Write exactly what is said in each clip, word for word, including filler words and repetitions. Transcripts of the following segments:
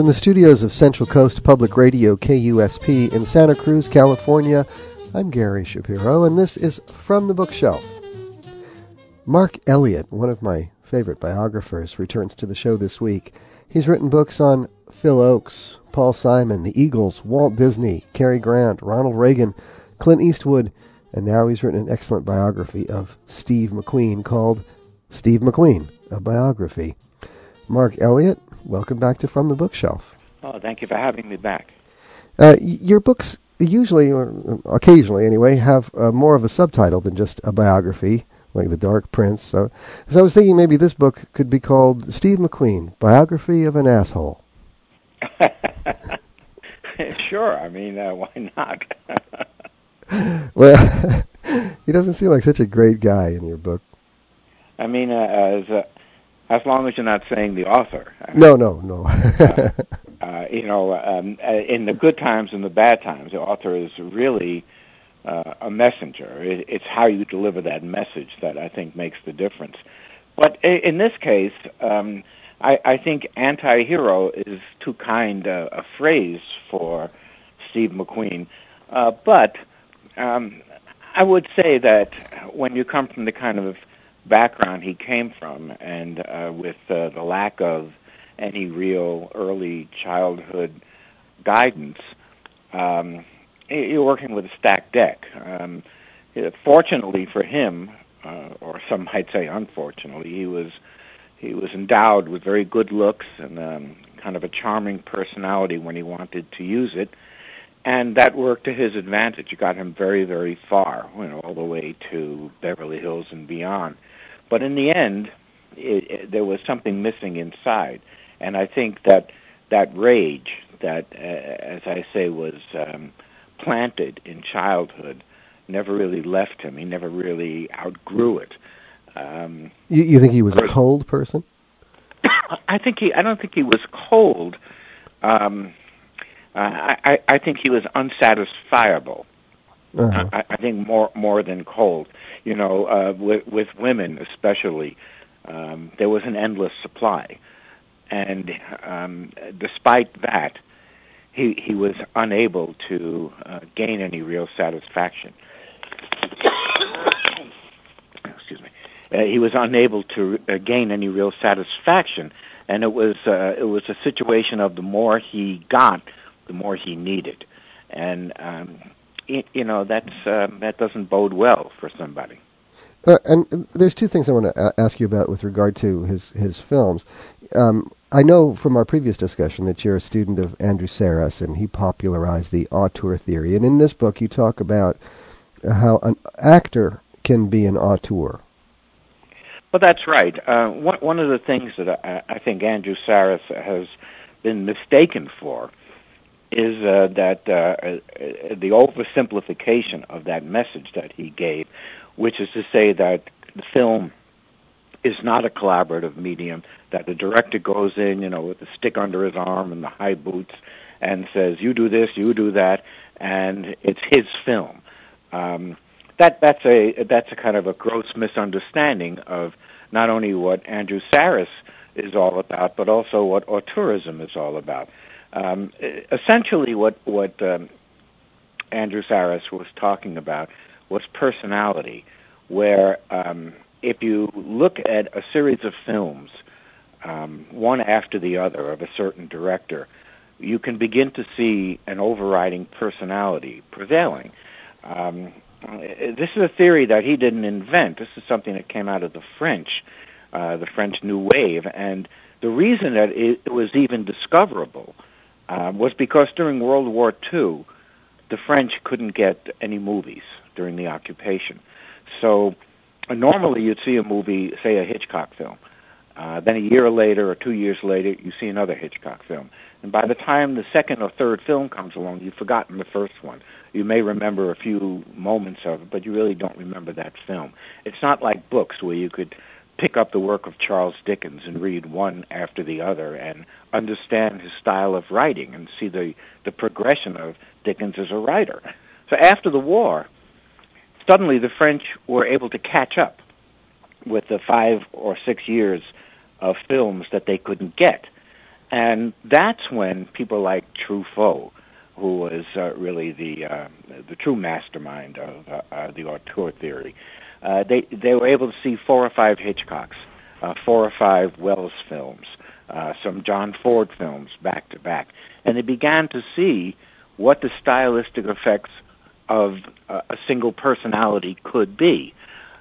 From the studios of Central Coast Public Radio, K U S P, in Santa Cruz, California, I'm Gary Shapiro, and this is From the Bookshelf. Mark Elliott, one of my favorite biographers, returns to the show this week. He's written books on Phil Ochs, Paul Simon, the Eagles, Walt Disney, Cary Grant, Ronald Reagan, Clint Eastwood, and now he's written an excellent biography of Steve McQueen called Steve McQueen, a biography. Mark Elliott, welcome back to From the Bookshelf. Oh, thank you for having me back. Uh, your books usually, or occasionally anyway, have uh, more of a subtitle than just a biography, like The Dark Prince. So, so I was thinking maybe this book could be called Steve McQueen, Biography of an Asshole. Sure, I mean, uh, why not? Well, he doesn't seem like such a great guy in your book. I mean, uh, as uh, as long as you're not saying the author. No, no, no. uh, uh, you know, um, in the good times and the bad times, the author is really uh, a messenger. It, it's how you deliver that message that I think makes the difference. But in this case, um, I, I think anti-hero is too kind uh, a phrase for Steve McQueen. Uh, but um, I would say that when you come from the kind of background he came from, and uh, with uh, the lack of any real early childhood guidance, um, you're working with a stacked deck. Um, fortunately for him, uh, or some might say unfortunately, he was he was endowed with very good looks and um, kind of a charming personality when he wanted to use it, and that worked to his advantage. It got him very, very far, you know, all the way to Beverly Hills and beyond. But in the end, it, it, there was something missing inside, and I think that that rage that, uh, as I say, was um, planted in childhood never really left him. He never really outgrew it. Um, you, you think he was a cold person? I think he. I don't think he was cold. Um, uh, I, I think he was unsatisfiable. Uh-huh. I, I think more more than cold. You know, uh, with, with women especially, um, there was an endless supply, and um, despite that, he he was unable to uh, gain any real satisfaction. Excuse me. Uh, he was unable to uh, gain any real satisfaction, and it was uh, it was a situation of the more he got, the more he needed, and um, it, you know that's uh, that doesn't bode well for somebody. Uh, and there's two things I want to ask you about with regard to his his films. Um, I know from our previous discussion that you're a student of Andrew Sarris, and he popularized the auteur theory. And in this book, you talk about how an actor can be an auteur. Well, that's right. Uh, one, one of the things that I, I think Andrew Sarris has been mistaken for is uh, that uh, the oversimplification of that message that he gave, which is to say that the film is not a collaborative medium, that the director goes in, you know, with a stick under his arm and the high boots and says, you do this, you do that, and it's his film. Um, that that's a that's a kind of a gross misunderstanding of not only what Andrew Sarris is all about, but also what auteurism is all about. Um, essentially, what what um, Andrew Sarris was talking about was personality, where um, if you look at a series of films, um, one after the other of a certain director, you can begin to see an overriding personality prevailing. Um, this is a theory that he didn't invent. This is something that came out of the French, uh, the French New Wave, and the reason that it, it was even discoverable uh, was because during World War Two, the French couldn't get any movies during the occupation. So uh, normally you'd see a movie, say a Hitchcock film. Uh, then a year later or two years later, you see another Hitchcock film. And by the time the second or third film comes along, you've forgotten the first one. You may remember a few moments of it, but you really don't remember that film. It's not like books where you could pick up the work of Charles Dickens and read one after the other and understand his style of writing and see the, the progression of Dickens as a writer. So after the war, suddenly the French were able to catch up with the five or six years of films that they couldn't get. And that's when people like Truffaut, who was uh, really the uh, the true mastermind of uh, uh, the auteur theory, uh, they they were able to see four or five Hitchcocks, uh, four or five Wells films, uh, some John Ford films back to back, and they began to see what the stylistic effects of uh, a single personality could be.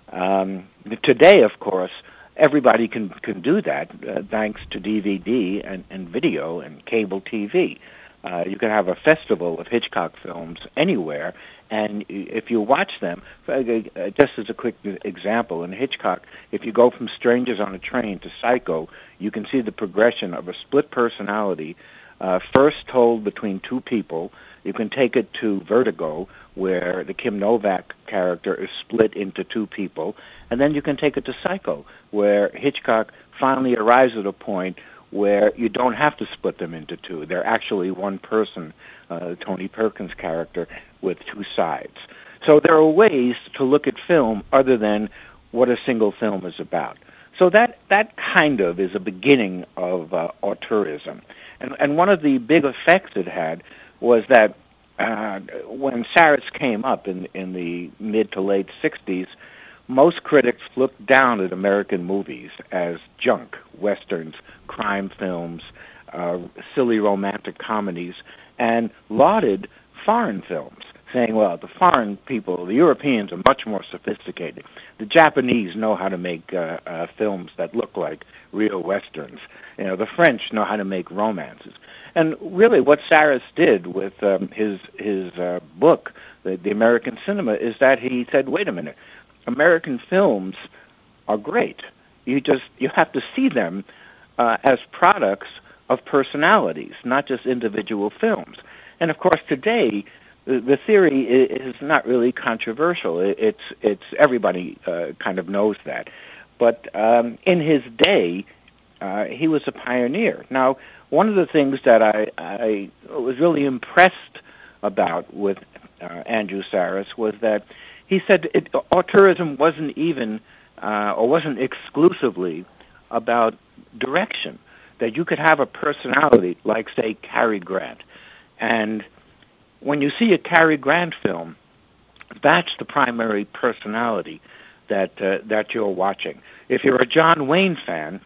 Um, today, of course, everybody can can do that uh, thanks to D V D and, and video and cable T V. Uh, you can have a festival of Hitchcock films anywhere, and if you watch them, uh, just as a quick example, in Hitchcock, if you go from Strangers on a Train to Psycho, you can see the progression of a split personality, uh, first told between two people. You can take it to Vertigo, where the Kim Novak character is split into two people, and then you can take it to Psycho, where Hitchcock finally arrives at a point where you don't have to split them into two. They're actually one person, uh, Tony Perkins' character, with two sides. So there are ways to look at film other than what a single film is about. So that that kind of is a beginning of uh, auteurism. And, and one of the big effects it had was that uh, when Saris came up in, in the mid to late sixties, most critics looked down at American movies as junk, westerns, crime films, uh, silly romantic comedies, and lauded foreign films, saying, well, the foreign people, the Europeans, are much more sophisticated. The Japanese know how to make uh, uh, films that look like real westerns. You know, the French know how to make romances. And really what Saris did with um, his his uh, book, the, the American Cinema, is that he said, wait a minute, American films are great. You just you have to see them uh, as products of personalities, not just individual films. And of course, today the, the theory is not really controversial. It, it's it's everybody uh, kind of knows that. But um, in his day, uh, he was a pioneer. Now, one of the things that I, I was really impressed about with uh, Andrew Saris was that he said it, auteurism wasn't even, uh, or wasn't exclusively about direction, that you could have a personality like, say, Cary Grant. And when you see a Cary Grant film, that's the primary personality that uh, that you're watching. If you're a John Wayne fan,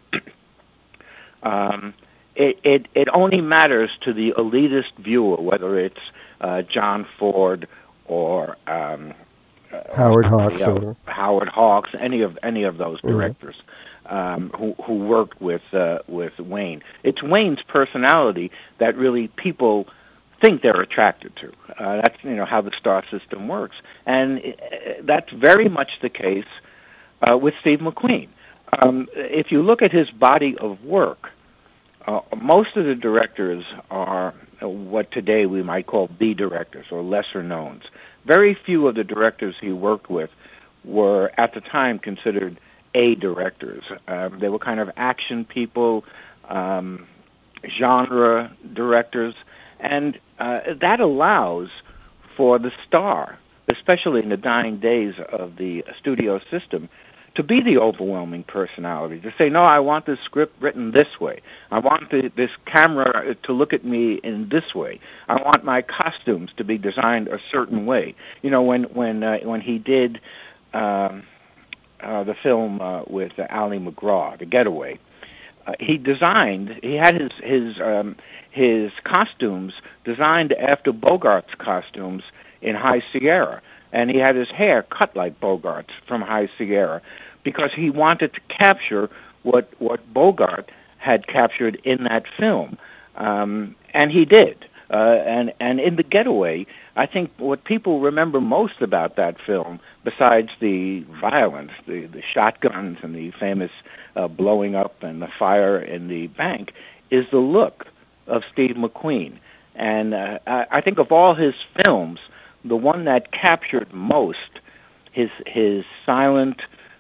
um, it, it, it only matters to the elitist viewer, whether it's uh, John Ford or um, Howard Hawks, you know, Howard Hawks, any of any of those directors mm-hmm. um, who who worked with uh, with Wayne. It's Wayne's personality that really people think they're attracted to. Uh, that's you know how the star system works, and it, that's very much the case uh, with Steve McQueen. Um, if you look at his body of work, uh, most of the directors are what today we might call B directors or lesser knowns. Very few of the directors he worked with were, at the time, considered A directors. Um, they were kind of action people, um, genre directors, and uh, that allows for the star, especially in the dying days of the studio system, to be the overwhelming personality, to say, no, I want this script written this way. I want the, this camera to look at me in this way. I want my costumes to be designed a certain way. You know, when when uh, when he did um, uh, the film uh, with uh, Ali MacGraw, The Getaway, uh, he designed, he had his his um, his costumes designed after Bogart's costumes in High Sierra. And he had his hair cut like Bogart's from High Sierra because he wanted to capture what what Bogart had captured in that film. Um, and he did. Uh, and, and in The Getaway, I think what people remember most about that film, besides the violence, the, the shotguns and the famous uh, blowing up and the fire in the bank, is the look of Steve McQueen. And uh, I, I think of all his films, the one that captured most his his silent,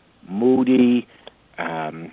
moody, um,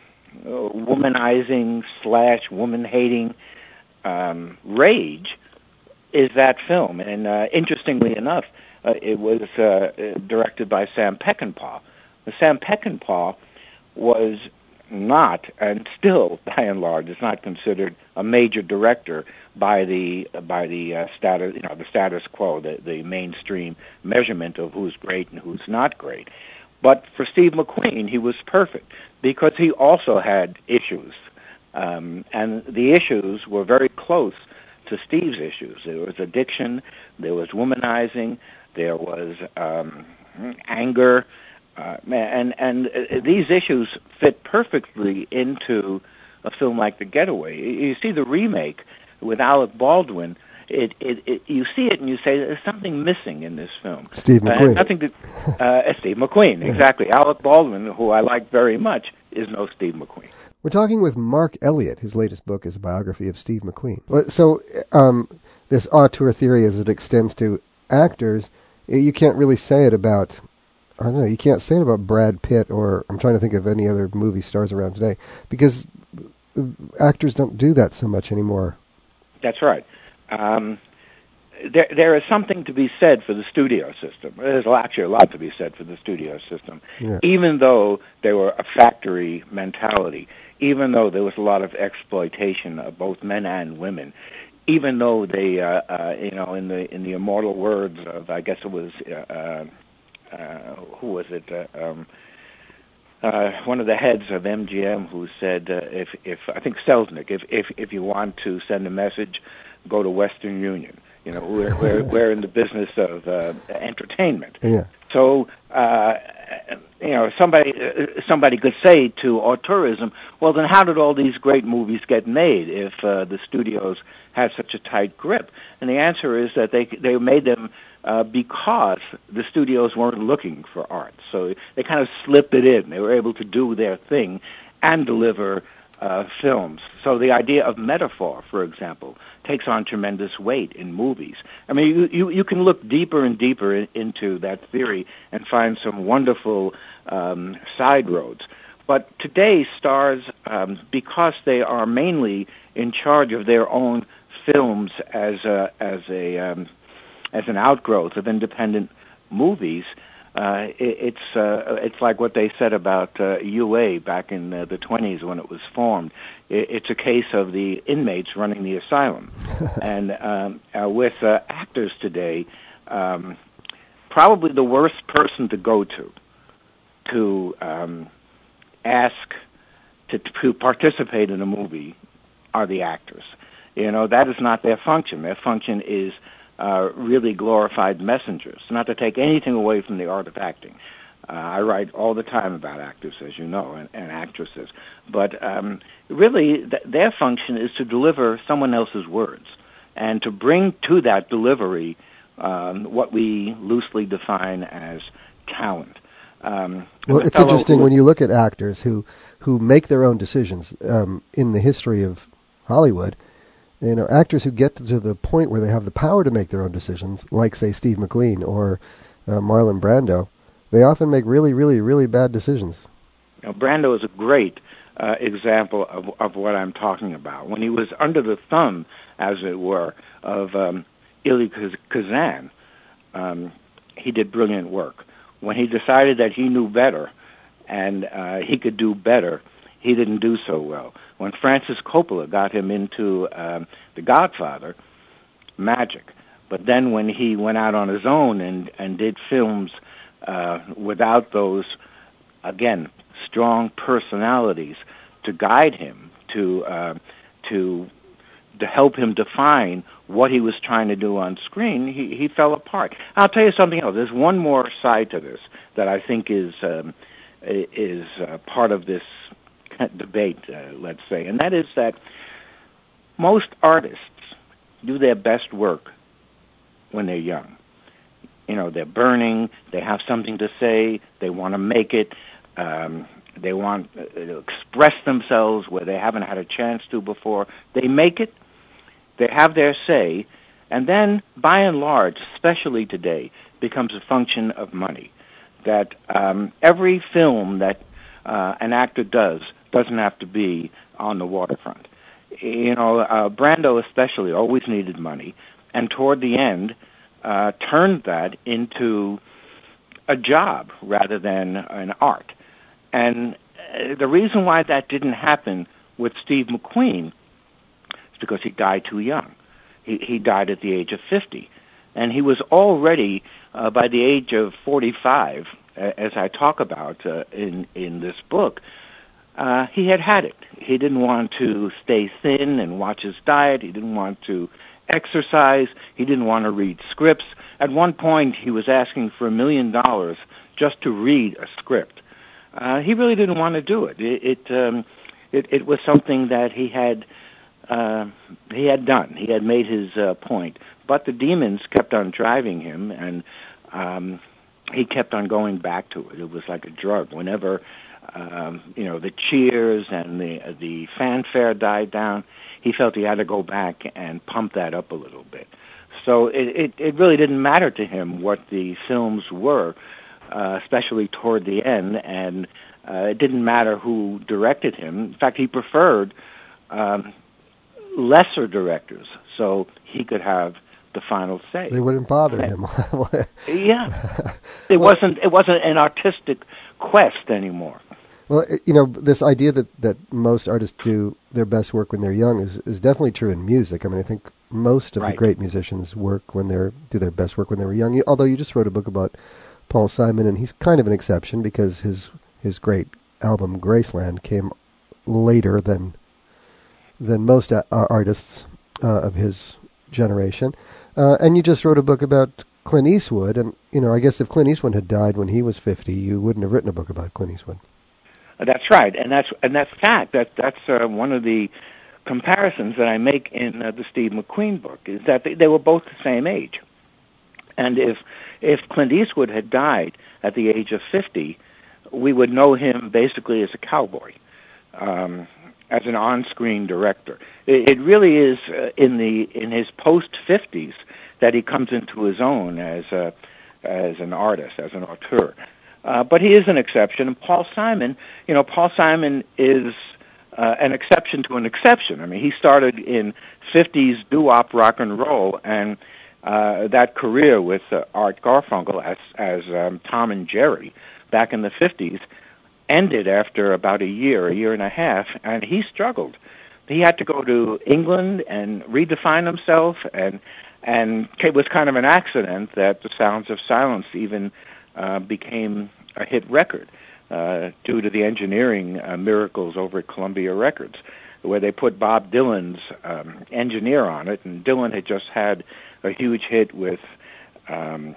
womanizing slash woman-hating um, rage is that film. And uh, interestingly enough, uh, it was uh, directed by Sam Peckinpah. Sam Peckinpah was not, and still, by and large, is not considered a major director by the by the uh, status, you know, the status quo, the, the mainstream measurement of who's great and who's not great. But for Steve McQueen, he was perfect because he also had issues, um, and the issues were very close to Steve's issues. There was addiction, there was womanizing, there was um, anger. Uh, and and uh, these issues fit perfectly into a film like The Getaway. You see the remake with Alec Baldwin. It, it, it you see it and you say there's something missing in this film. Steve McQueen. Uh, nothing to uh, Steve McQueen, exactly. Alec Baldwin, who I like very much, is no Steve McQueen. We're talking with Mark Elliott. His latest book is a biography of Steve McQueen. So um, this auteur theory, as it extends to actors, you can't really say it about. I don't know, you can't say it about Brad Pitt or I'm trying to think of any other movie stars around today because actors don't do that so much anymore. That's right. Um, there, there is something to be said for the studio system. There's actually a lot to be said for the studio system, yeah. Even though they were a factory mentality, even though there was a lot of exploitation of both men and women, even though they, uh, uh, you know, in the in the immortal words of, I guess it was. Uh, Uh, who was it? Uh, um, uh, one of the heads of M G M who said, uh, if, if I think Selznick, if, if if you want to send a message, go to Western Union. You know, we're we're, we're in the business of uh, entertainment. Yeah. So, uh, you know, somebody uh, somebody could say to auteurism, well, then how did all these great movies get made if uh, the studios had such a tight grip? And the answer is that they they made them uh, because the studios weren't looking for art. So they kind of slipped it in. They were able to do their thing and deliver uh, films. So the idea of metaphor, for example, takes on tremendous weight in movies. I mean, you you, you can look deeper and deeper in, into that theory and find some wonderful um, side roads. But today, stars, um, because they are mainly in charge of their own films as a, as a um, as an outgrowth of independent movies, uh, it, it's uh, it's like what they said about uh, U A back in uh, the twenties when it was formed. It, it's a case of the inmates running the asylum, and um, uh, with uh, actors today, um, probably the worst person to go to to um, ask to, to participate in a movie are the actors. You know, that is not their function. Their function is uh, really glorified messengers, not to take anything away from the art of acting. Uh, I write all the time about actors, as you know, and, and actresses. But um, really, th- their function is to deliver someone else's words and to bring to that delivery um, what we loosely define as talent. Um, well, it's interesting who, when you look at actors who, who make their own decisions um, in the history of Hollywood. You know, actors who get to the point where they have the power to make their own decisions, like, say, Steve McQueen or uh, Marlon Brando, they often make really, really, really bad decisions. Now, Brando is a great uh, example of, of what I'm talking about. When he was under the thumb, as it were, of um, Elie Kazan, um, he did brilliant work. When he decided that he knew better and uh, he could do better, he didn't do so well. When Francis Coppola got him into um, The Godfather, magic. But then when he went out on his own and, and did films uh, without those, again, strong personalities to guide him, to uh, to to help him define what he was trying to do on screen, he, he fell apart. I'll tell you something else. There's one more side to this that I think is um, is uh, part of this debate, uh, let's say, and that is that most artists do their best work when they're young. You know, they're burning, they have something to say, they want to make it, um, they want to express themselves where they haven't had a chance to before. They make it, they have their say, and then, by and large, especially today, becomes a function of money. That um, every film that uh, an actor does doesn't have to be on the waterfront. You know, uh, Brando especially always needed money, and toward the end uh, turned that into a job rather than an art. And the reason why that didn't happen with Steve McQueen is because he died too young. He, he died at the age of fifty. And he was already, uh, by the age of forty-five, uh, as I talk about uh, in, in this book, uh, he had had it. He didn't want to stay thin and watch his diet. He didn't want to exercise. He didn't want to read scripts. At one point, he was asking for a million dollars just to read a script. Uh, he really didn't want to do it. It it, um, it, it was something that he had uh, he had done. He had made his uh, point. But the demons kept on driving him, and um, he kept on going back to it. It was like a drug. Whenever um, you know the cheers and the the fanfare died down, he felt he had to go back and pump that up a little bit. So it it, it really didn't matter to him what the films were, uh, especially toward the end, and uh, it didn't matter who directed him. In fact, he preferred um, lesser directors so he could have the final say. They wouldn't bother him. Yeah, it well, wasn't. It wasn't an artistic quest anymore. Well, you know, this idea that, that most artists do their best work when they're young is, is definitely true in music. I mean, I think most of right. the great musicians work when they're do their best work when they were young. You, although you just wrote a book about Paul Simon, and he's kind of an exception because his his great album Graceland came later than than most uh, artists uh, of his generation. Uh, and you just wrote a book about Clint Eastwood, and you know, I guess if Clint Eastwood had died when he was fifty, you wouldn't have written a book about Clint Eastwood. That's right, and that's and that's fact. That that's uh, one of the comparisons that I make in uh, the Steve McQueen book is that they, they were both the same age, and if if Clint Eastwood had died at the age of fifty, we would know him basically as a cowboy, um, as an on-screen director. It, it really is uh, in the in his post-fifties that he comes into his own as a as an artist, as an auteur. Uh, but he is an exception. And Paul Simon, you know, Paul Simon is uh, an exception to an exception. I mean, he started in fifties doo-wop rock and roll, and uh, that career with uh, Art Garfunkel as as um, Tom and Jerry back in the fifties ended after about a year, a year and a half, and he struggled. He had to go to England and redefine himself, and and it was kind of an accident that the Sounds of Silence even uh, became a hit record uh, due to the engineering uh, miracles over at Columbia Records, where they put Bob Dylan's um, engineer on it, and Dylan had just had a huge hit with um,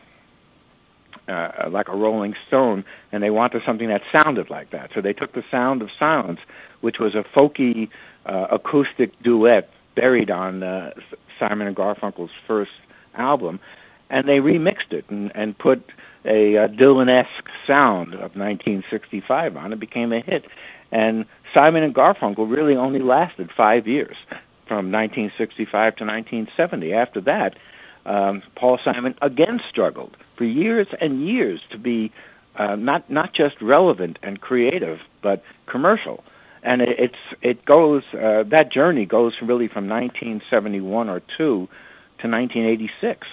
uh, like a Rolling Stone, and they wanted something that sounded like that. So they took the Sound of Silence, which was a folky uh, acoustic duet buried on uh, Simon and Garfunkel's first album, and they remixed it and, and put a uh, Dylan-esque sound of nineteen sixty-five on it. Became a hit. And Simon and Garfunkel really only lasted five years, from nineteen sixty-five to nineteen seventy. After that, um, Paul Simon again struggled for years and years to be uh, not not just relevant and creative, but commercial. And it, it's it goes uh, that journey goes really from nineteen seventy-one or two to nineteen eighty-six.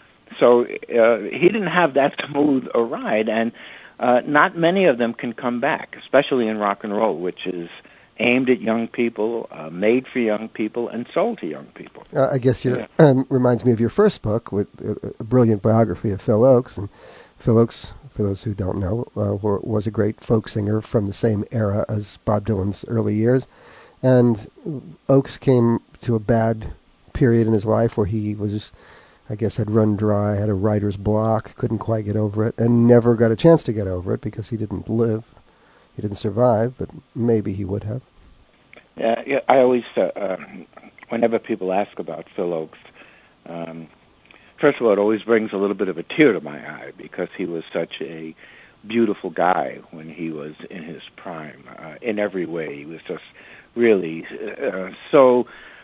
So uh, he didn't have that smooth a ride, and uh, not many of them can come back, especially in rock and roll, which is aimed at young people, uh, made for young people, and sold to young people. Uh, I guess your yeah. um, reminds me of your first book, with a, a brilliant biography of Phil Ochs. And Phil Ochs, for those who don't know, uh, were, was a great folk singer from the same era as Bob Dylan's early years. And Ochs came to a bad period in his life where he was, I guess, had run dry, had a writer's block, couldn't quite get over it, and never got a chance to get over it because he didn't live. He didn't survive, but maybe he would have. Yeah, yeah I always, uh, um, whenever people ask about Phil Ochs, um, first of all, it always brings a little bit of a tear to my eye because he was such a beautiful guy when he was in his prime. Uh, in every way, he was just really uh, so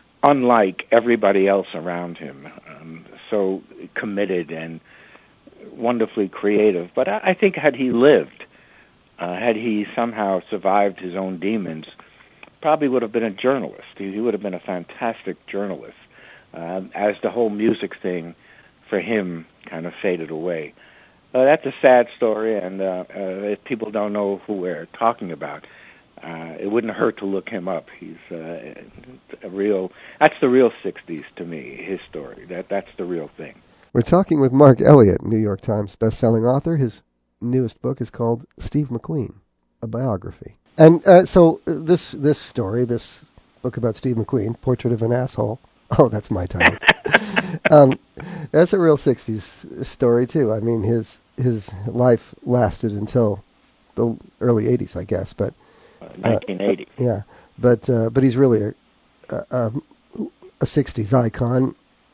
unlike everybody else around him, um, so committed and wonderfully creative. But I, I think had he lived, uh, had he somehow survived his own demons, probably would have been a journalist. He, he would have been a fantastic journalist, uh, as the whole music thing for him kind of faded away. Uh, that's a sad story, and uh, uh, if people don't know who we're talking about, uh, it wouldn't hurt to look him up. He's uh, a real. That's the real sixties to me. His story. That that's the real thing. We're talking with Mark Elliott, New York Times best-selling author. His newest book is called Steve McQueen, a biography. And uh, so this this story, this book about Steve McQueen, Portrait of an Asshole. Oh, that's my title. um, that's a real sixties story too. I mean, his his life lasted until the early eighties, I guess. But uh, nineteen eighty. Uh, yeah, but uh, but he's really a, a a sixties icon.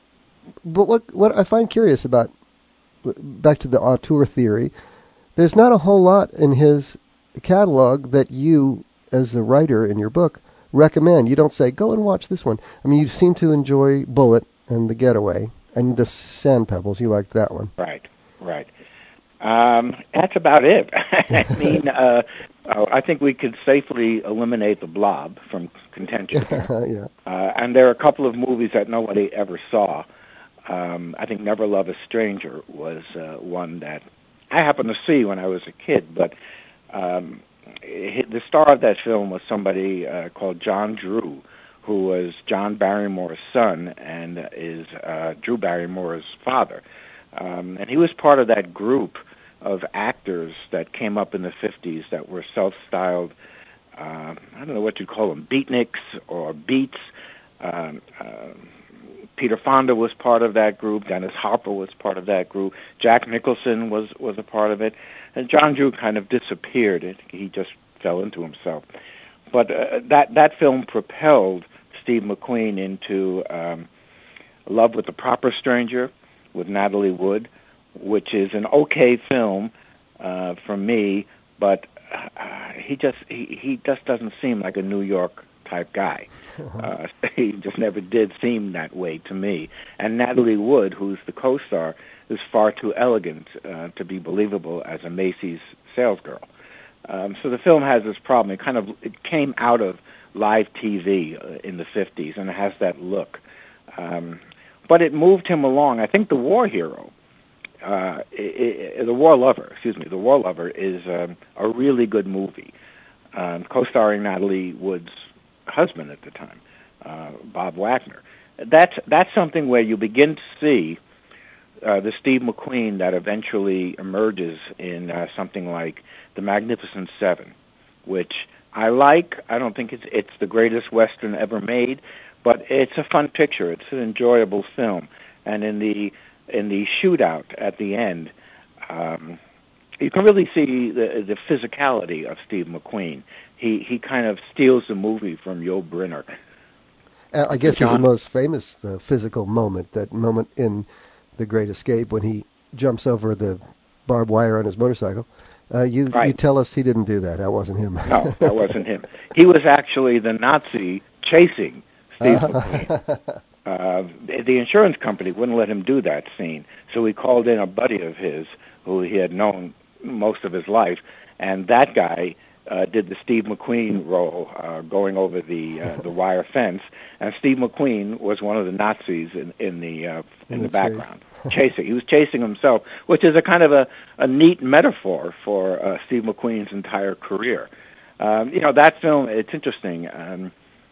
But what what I find curious about, back to the auteur theory, there's not a whole lot in his catalog that you, as the writer in your book, recommend. You don't say, go and watch this one. I mean, you seem to enjoy Bullitt and The Getaway and The Sand Pebbles. You liked that one. Right, right. Um, that's about it. I mean, uh, I think we could safely eliminate The Blob from contention. yeah. Uh, and there are a couple of movies that nobody ever saw. Um, I think Never Love a Stranger was uh, one that I happened to see when I was a kid, but um, it, the star of that film was somebody uh, called John Drew, who was John Barrymore's son and is uh, Drew Barrymore's father. Um, and he was part of that group of actors that came up in the fifties that were self-styled, uh, I don't know what you'd call them, beatniks or beats. Um, uh, Peter Fonda was part of that group. Dennis Hopper was part of that group. Jack Nicholson was, was a part of it. And John Drew kind of disappeared. It, he just fell into himself. But uh, that, that film propelled Steve McQueen into um, Love with the Proper Stranger with Natalie Wood, which is an okay film uh, for me, but uh, he just he, he just doesn't seem like a New York type guy. Uh, he just never did seem that way to me. And Natalie Wood, who's the co-star, is far too elegant uh, to be believable as a Macy's salesgirl. Um, so the film has this problem. It kind of it came out of live T V uh, in the fifties, and it has that look. Um, but it moved him along. I think The War Hero, uh, it, it, The War Lover, excuse me, The War Lover is um, a really good movie, um, co-starring Natalie Wood's husband at the time, uh, Bob Wagner. That's that's something where you begin to see uh, the Steve McQueen that eventually emerges in uh, something like The Magnificent Seven, which I like. I don't think it's it's the greatest Western ever made, but it's a fun picture. It's an enjoyable film, and in the in the shootout at the end, um, you can really see the the physicality of Steve McQueen. He he kind of steals the movie from Yul Brynner. Uh, I guess John, he's the most famous the physical moment, that moment in The Great Escape when he jumps over the barbed wire on his motorcycle. Uh, you right. you tell us he didn't do that. That wasn't him. No, that wasn't him. He was actually the Nazi chasing Steve McQueen. Uh, the insurance company wouldn't let him do that scene, so he called in a buddy of his who he had known most of his life, and that guy uh, did the Steve McQueen role, uh, going over the uh, the wire fence, and Steve McQueen was one of the Nazis in, in the uh, in, in the, the background, chasing. He was chasing himself, which is a kind of a, a neat metaphor for uh, Steve McQueen's entire career. Um, you know, that film, it's interesting. Um,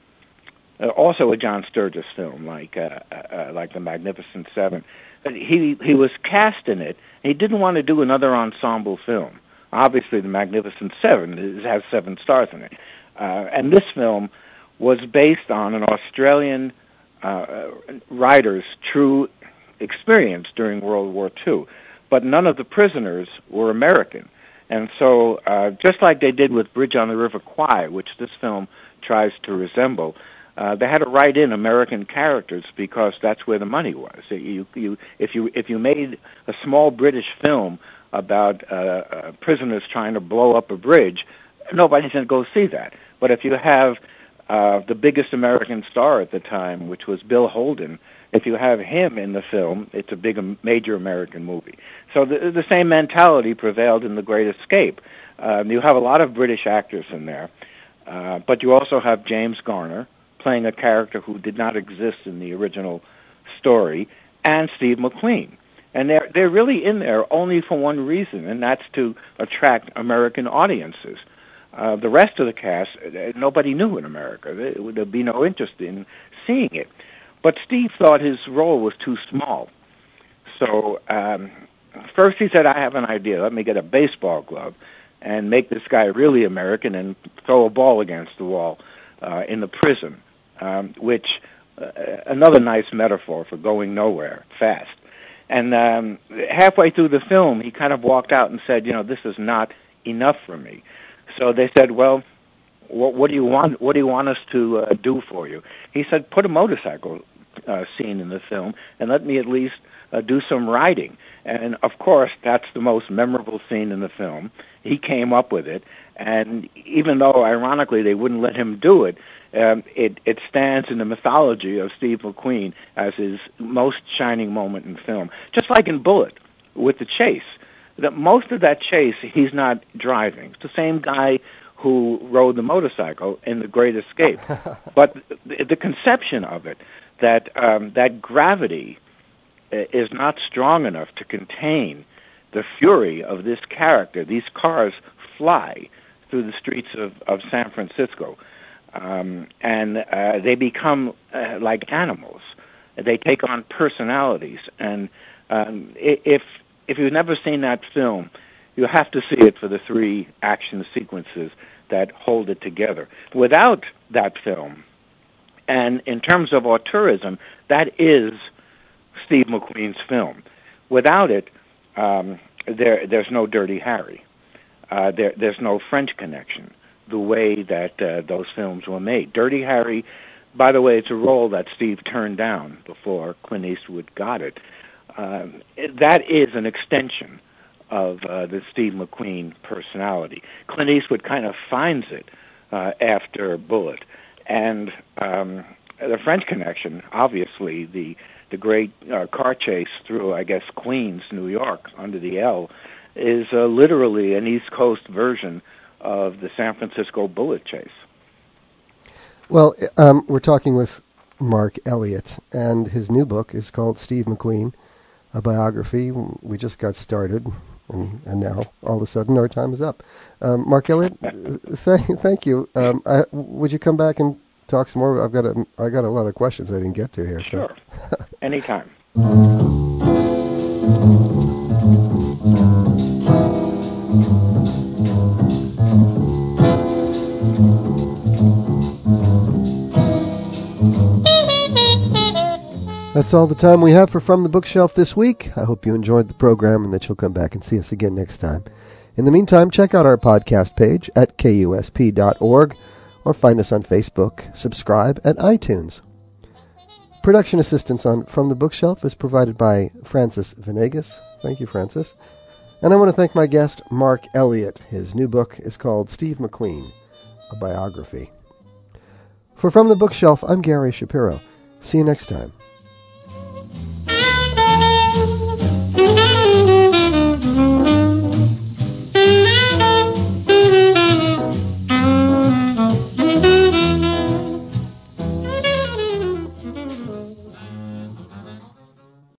Uh, also a John Sturges film, like uh, uh, like The Magnificent Seven. But he he was cast in it. He didn't want to do another ensemble film. Obviously, The Magnificent Seven is, has seven stars in it. Uh, and this film was based on an Australian uh, writer's true experience during World War Two. But none of the prisoners were American. And so, uh, just like they did with Bridge on the River Kwai, which this film tries to resemble, Uh, they had to write in American characters because that's where the money was. You, you, if you if you made a small British film about uh, uh, prisoners trying to blow up a bridge, nobody's going to go see that. But if you have uh, the biggest American star at the time, which was Bill Holden, if you have him in the film, it's a big, major American movie. So the, the same mentality prevailed in The Great Escape. Um, you have a lot of British actors in there, uh, but you also have James Garner playing a character who did not exist in the original story, and Steve McQueen. And they're they're really in there only for one reason, and that's to attract American audiences. Uh, the rest of the cast, uh, nobody knew in America. There would be no interest in seeing it. But Steve thought his role was too small. So um, first he said, I have an idea. Let me get a baseball glove and make this guy really American and throw a ball against the wall uh, in the prison, um, which uh, another nice metaphor for going nowhere fast. And um, halfway through the film, he kind of walked out and said, you know, this is not enough for me. So they said, well, what, what do you want? What do you want us to uh, do for you? He said, put a motorcycle uh, scene in the film and let me at least uh, do some riding. And of course, that's the most memorable scene in the film. He came up with it, and even though ironically they wouldn't let him do it, um, it, it stands in the mythology of Steve McQueen as his most shining moment in film. Just like in Bullitt with the chase. That most of that chase, he's not driving. It's the same guy who rode the motorcycle in The Great Escape. But the, the conception of it, that um, that gravity is not strong enough to contain the fury of this character. These cars fly through the streets of, of San Francisco, um, and uh, they become uh, like animals. They take on personalities, and um, if if you've never seen that film, you have to see it for the three action sequences that hold it together. Without that film, and in terms of auteurism, that is Steve McQueen's film. Without it, um, there there's no Dirty Harry. Uh, there there's no French Connection, the way that uh, those films were made. Dirty Harry, by the way, it's a role that Steve turned down before Clint Eastwood got it. Um, it that is an extension of uh, the Steve McQueen personality. Clint Eastwood kind of finds it uh, after Bullitt. And um, the French Connection, obviously, the the great uh, car chase through, I guess, Queens, New York, under the L, is uh, literally an East Coast version of the San Francisco Bullitt chase. Well, um, we're talking with Mark Elliott, and his new book is called Steve McQueen, a biography. We just got started, and, and now, all of a sudden, our time is up. Um, Mark Elliott, th- thank you. Um, I, would you come back and talk some more? I've got a, I got a lot of questions I didn't get to here. Sure. So. Anytime. That's all the time we have for From the Bookshelf this week. I hope you enjoyed the program and that you'll come back and see us again next time. In the meantime, check out our podcast page at K U S P dot org or find us on Facebook. Subscribe at iTunes. Production assistance on From the Bookshelf is provided by Francis Venegas. Thank you, Francis. And I want to thank my guest, Mark Elliott. His new book is called Steve McQueen, a biography. For From the Bookshelf, I'm Gary Shapiro. See you next time.